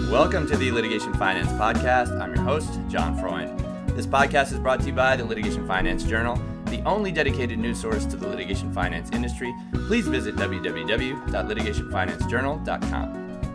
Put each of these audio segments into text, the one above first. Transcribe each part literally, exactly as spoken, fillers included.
Welcome to the Litigation Finance Podcast. I'm your host, John Freund. This podcast is brought to you by the Litigation Finance Journal, the only dedicated news source to the litigation finance industry. Please visit w w w dot litigation finance journal dot com.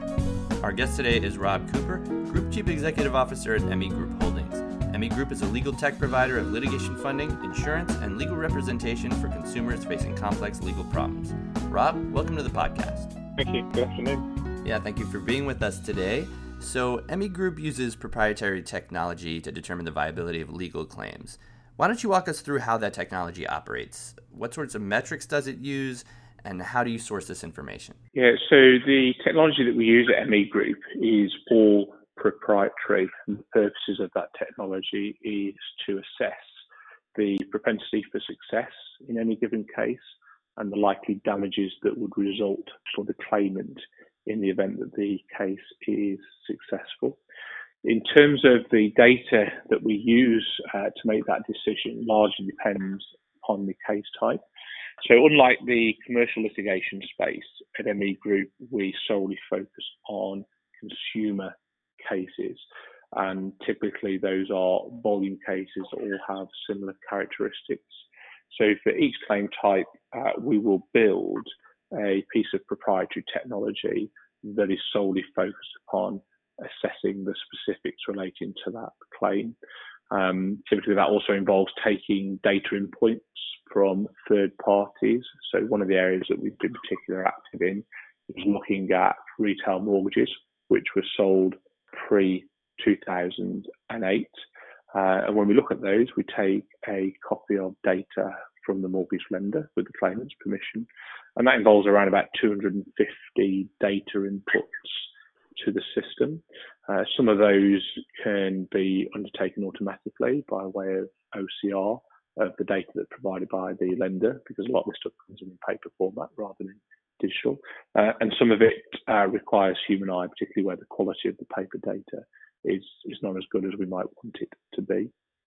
Our guest today is Rob Cooper, Group Chief Executive Officer at M E Group Holdings. M E Group is a legal tech provider of litigation funding, insurance, and legal representation for consumers facing complex legal problems. Rob, welcome to the podcast. Thank you. Good afternoon. Yeah, thank you for being with us today. So, M E Group uses proprietary technology to determine the viability of legal claims. Why don't you walk us through how that technology operates? What sorts of metrics does it use, and how do you source this information? Yeah, so the technology that we use at M E Group is all proprietary, and the purposes of that technology is to assess the propensity for success in any given case and the likely damages that would result for the claimant in the event that the case is successful. In terms of the data that we use uh, to make that decision, largely depends on the case type. So unlike the commercial litigation space at M E Group, we solely focus on consumer cases, and typically those are volume cases that all have similar characteristics. So for each claim type, uh, we will build a piece of proprietary technology that is solely focused upon assessing the specifics relating to that claim. Um, typically that also involves taking data in points from third parties. So one of the areas that we've been particularly active in is looking at retail mortgages, which were sold pre two thousand eight. Uh, and when we look at those, we take a copy of data from the mortgage lender with the claimant's permission. And that involves around about two hundred fifty data inputs to the system. Uh, some of those can be undertaken automatically by way of O C R of the data that's provided by the lender, because a lot of this stuff comes in paper format rather than digital. Uh, and some of it uh, requires human eye, particularly where the quality of the paper data is, is not as good as we might want it to be.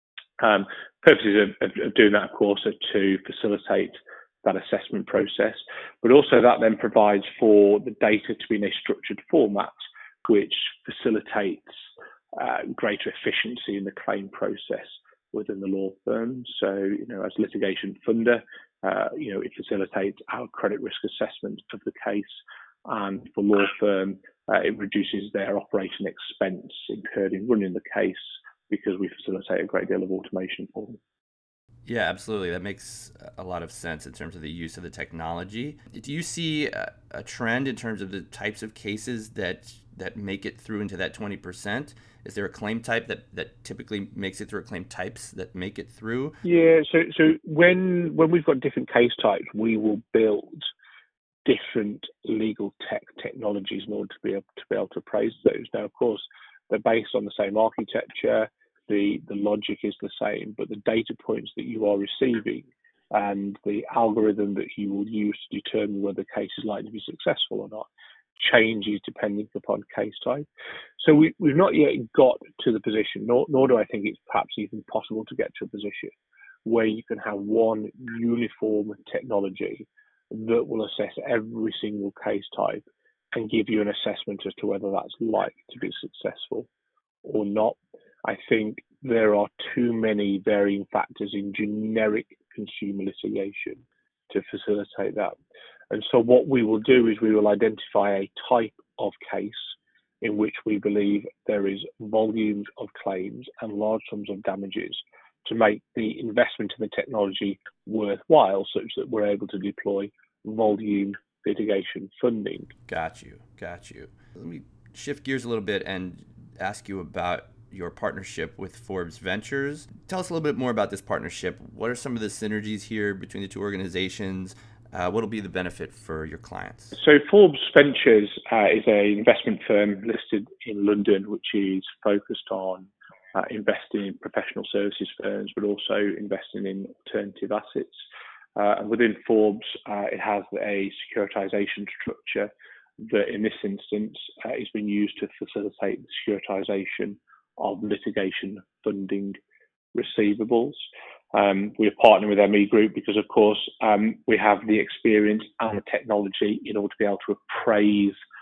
Um, purposes of, of, of doing that, of course, are to facilitate that assessment process, but also that then provides for the data to be in a structured format, which facilitates uh, greater efficiency in the claim process within the law firm. So, you know, as litigation funder, uh, you know, it facilitates our credit risk assessment of the case, and for law firm, uh, it reduces their operating expense incurred in running the case, because we facilitate a great deal of automation for them. Yeah, absolutely. That makes a lot of sense in terms of the use of the technology. Do you see a, a trend in terms of the types of cases that that make it through into that twenty percent? Is there a claim type that, that typically makes it through, or claim types that make it through? Yeah, so so when when we've got different case types, we will build different legal tech technologies in order to be able to be able to appraise those. Now, of course, they're based on the same architecture. The, the logic is the same, but the data points that you are receiving and the algorithm that you will use to determine whether the case is likely to be successful or not changes depending upon case type. So we, we've not yet got to the position, nor, nor do I think it's perhaps even possible to get to a position where you can have one uniform technology that will assess every single case type and give you an assessment as to whether that's likely to be successful or not. I think there are too many varying factors in generic consumer litigation to facilitate that. And so what we will do is we will identify a type of case in which we believe there is volumes of claims and large sums of damages to make the investment in the technology worthwhile, such that we're able to deploy volume litigation funding. Got you. Got you. Let me shift gears a little bit and ask you about your partnership with Forbes Ventures. Tell us a little bit more about this partnership. What are some of the synergies here between the two organizations? Uh, what will be the benefit for your clients? So Forbes Ventures uh, is an investment firm listed in London, which is focused on uh, investing in professional services firms, but also investing in alternative assets. Uh, and within Forbes, uh, it has a securitization structure that in this instance uh, is being used to facilitate the securitization of litigation funding receivables. Um, we are partnering with M E Group because, of course, um, we have the experience and the technology in order to be able to appraise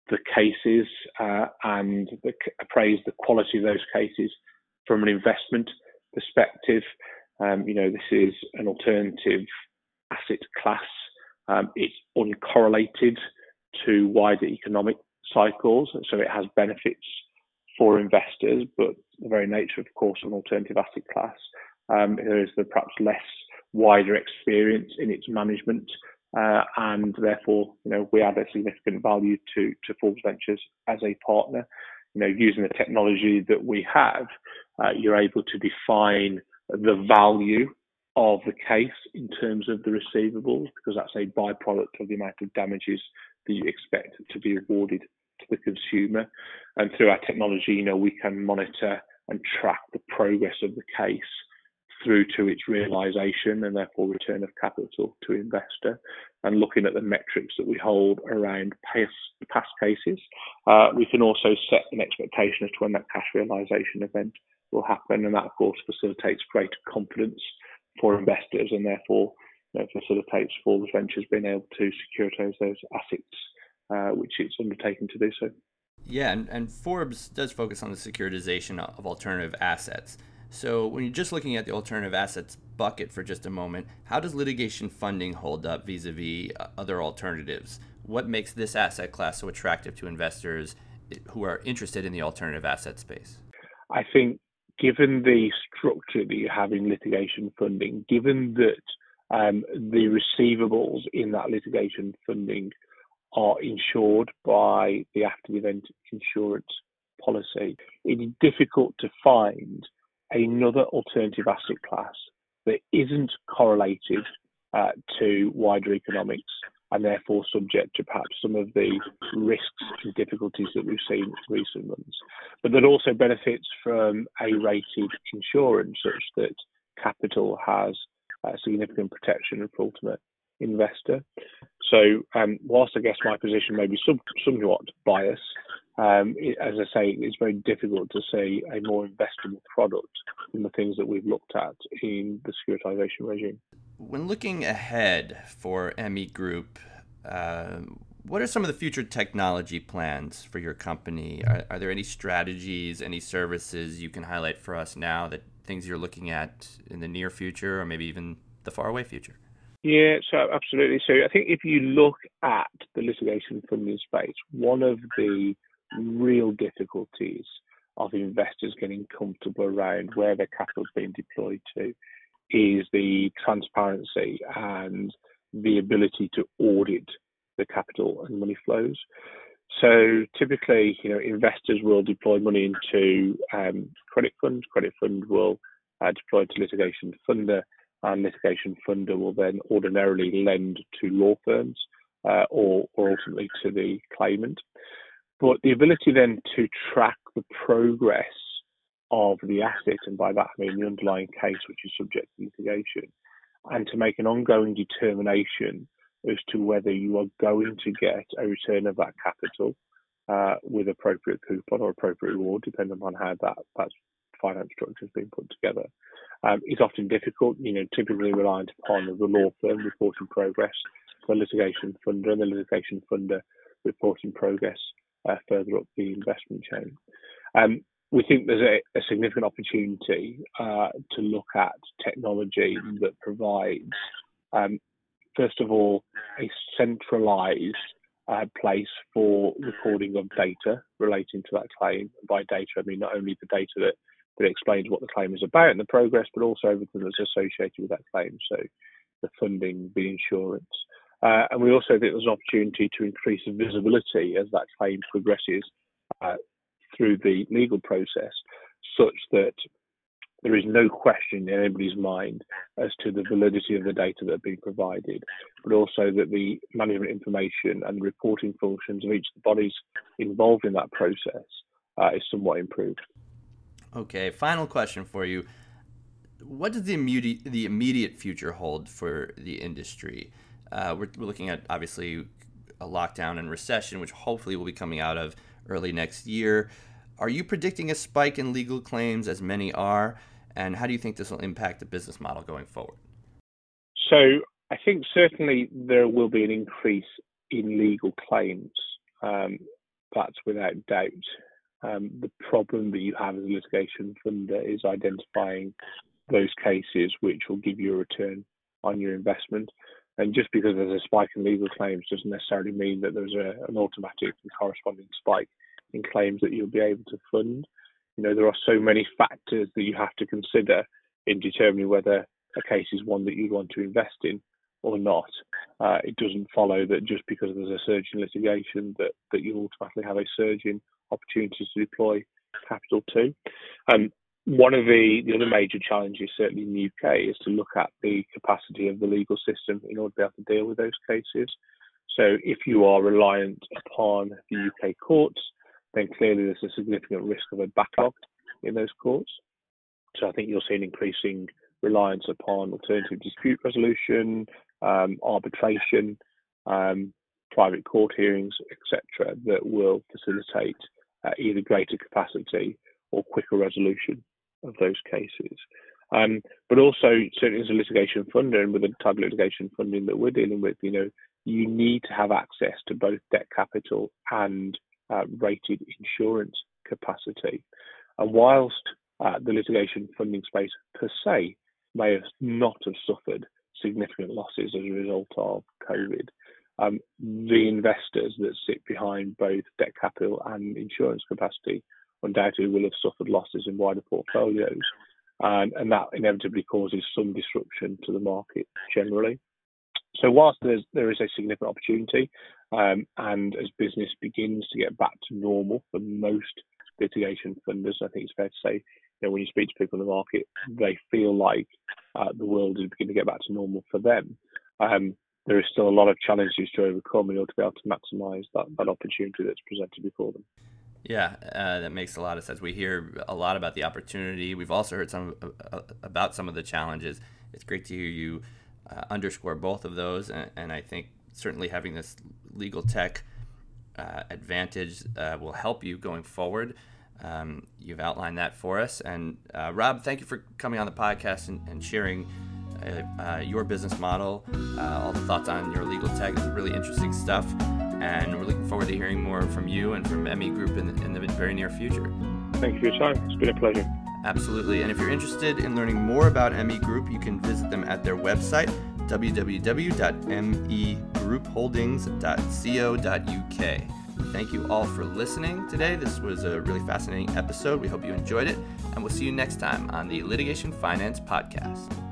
the cases uh, and the, appraise the quality of those cases from an investment perspective. Um, you know, this is an alternative asset class. Um, it's uncorrelated to wider economic cycles, so it has benefits for investors, but the very nature, of course, of an alternative asset class, um, there is the perhaps less wider experience in its management, uh, and therefore, you know, we add a significant value to to Forbes Ventures as a partner. You know, using the technology that we have, uh, you're able to define the value of the case in terms of the receivables, because that's a byproduct of the amount of damages that you expect to be awarded to the consumer. And through our technology, you know, we can monitor and track the progress of the case through to its realisation and therefore return of capital to investor. And looking at the metrics that we hold around past, past cases, uh, we can also set an expectation as to when that cash realisation event will happen, and that of course facilitates greater confidence for investors, and therefore, you know, facilitates Forbes Ventures being able to securitise those assets, uh, which it's undertaken to do so. Yeah, and, and Forbes does focus on the securitization of alternative assets. So when you're just looking at the alternative assets bucket for just a moment, how does litigation funding hold up vis-a-vis other alternatives? What makes this asset class so attractive to investors who are interested in the alternative asset space? I think given the structure that you have in litigation funding, given that um, the receivables in that litigation funding are insured by the after-the-event insurance policy, it is difficult to find another alternative asset class that isn't correlated uh, to wider economics and therefore subject to perhaps some of the risks and difficulties that we've seen in recent months, but that also benefits from a rated insurance such that capital has uh, significant protection for ultimate investor. So um, whilst I guess my position may be some, somewhat biased, um, it, as I say, it's very difficult to see a more investable product than the things that we've looked at in the securitization regime. When looking ahead for M E Group, uh, what are some of the future technology plans for your company? Are, are there any strategies, any services you can highlight for us now, that things you're looking at in the near future or maybe even the faraway future? Yeah, so absolutely. So I think if you look at the litigation funding space, one of the real difficulties of investors getting comfortable around where their capital is being deployed to is the transparency and the ability to audit the capital and money flows. So typically, you know, investors will deploy money into um, credit funds. Credit fund will uh, deploy to litigation funder, and litigation funder will then ordinarily lend to law firms uh, or, or ultimately to the claimant. But the ability then to track the progress of the asset, and by that I mean the underlying case which is subject to litigation, and to make an ongoing determination as to whether you are going to get a return of that capital uh, with appropriate coupon or appropriate reward, depending upon how that, that finance structure has been put together, um, is often difficult, you know, typically reliant upon the law firm reporting progress, the litigation funder, and the litigation funder reporting progress uh, further up the investment chain. Um, we think there's a, a significant opportunity uh, to look at technology that provides, um, first of all, a centralized uh, place for recording of data relating to that claim. By data, I mean not only the data that, that explains what the claim is about and the progress, but also everything that's associated with that claim. So the funding, the insurance. Uh, and we also think there's an opportunity to increase the visibility as that claim progresses uh, through the legal process, such that there is no question in anybody's mind as to the validity of the data that are being provided, but also that the management information and reporting functions of each of the bodies involved in that process uh, is somewhat improved. Okay, final question for you. What does the immediate, the immediate future hold for the industry? Uh, we're, we're looking at, obviously, a lockdown and recession, which hopefully we'll be coming out of early next year. Are you predicting a spike in legal claims, as many are? And how do you think this will impact the business model going forward? So I think certainly there will be an increase in legal claims. Um, that's without doubt. Um, the problem that you have as a litigation funder is identifying those cases which will give you a return on your investment. And just because there's a spike in legal claims doesn't necessarily mean that there's a, an automatic and corresponding spike in claims that you'll be able to fund. You know, there are so many factors that you have to consider in determining whether a case is one that you want to invest in or not. Uh, it doesn't follow that just because there's a surge in litigation that, that you automatically have a surge in opportunities to deploy capital to. Um, one of the, the other major challenges, certainly in the U K, is to look at the capacity of the legal system in order to be able to deal with those cases. So if you are reliant upon the U K courts, then clearly there's a significant risk of a backlog in those courts. So I think you'll see an increasing reliance upon alternative dispute resolution, um, arbitration, um, private court hearings, et cetera, that will facilitate uh, either greater capacity or quicker resolution of those cases. Um, but also, certainly as a litigation funder and with the type of litigation funding that we're dealing with, you know, you need to have access to both debt capital and uh, rated insurance capacity. And whilst uh, the litigation funding space per se may have not have suffered significant losses as a result of COVID, um, the investors that sit behind both debt capital and insurance capacity undoubtedly will have suffered losses in wider portfolios. And, and that inevitably causes some disruption to the market generally. So whilst there's, there is a significant opportunity, um, and as business begins to get back to normal for most litigation funders, I think it's fair to say, you know, when you speak to people in the market, they feel like uh, the world is beginning to get back to normal for them. Um, there is still a lot of challenges to overcome in order to be able to maximise that, that opportunity that's presented before them. Yeah, uh, that makes a lot of sense. We hear a lot about the opportunity. We've also heard some uh, about some of the challenges. It's great to hear you uh, underscore both of those, and, and I think certainly having this legal tech uh, advantage uh, will help you going forward. Um, you've outlined that for us. And uh, Rob, thank you for coming on the podcast and, and sharing uh, uh, your business model, uh, all the thoughts on your legal tech. It's really interesting stuff. And we're looking forward to hearing more from you and from M E Group in the, in the very near future. Thank you for your time. It's been a pleasure. Absolutely. And if you're interested in learning more about M E Group, you can visit them at their website, w w w dot m e group holdings dot co dot u k. Thank you all for listening today. This was a really fascinating episode. We hope you enjoyed it, and we'll see you next time on the Litigation Finance Podcast.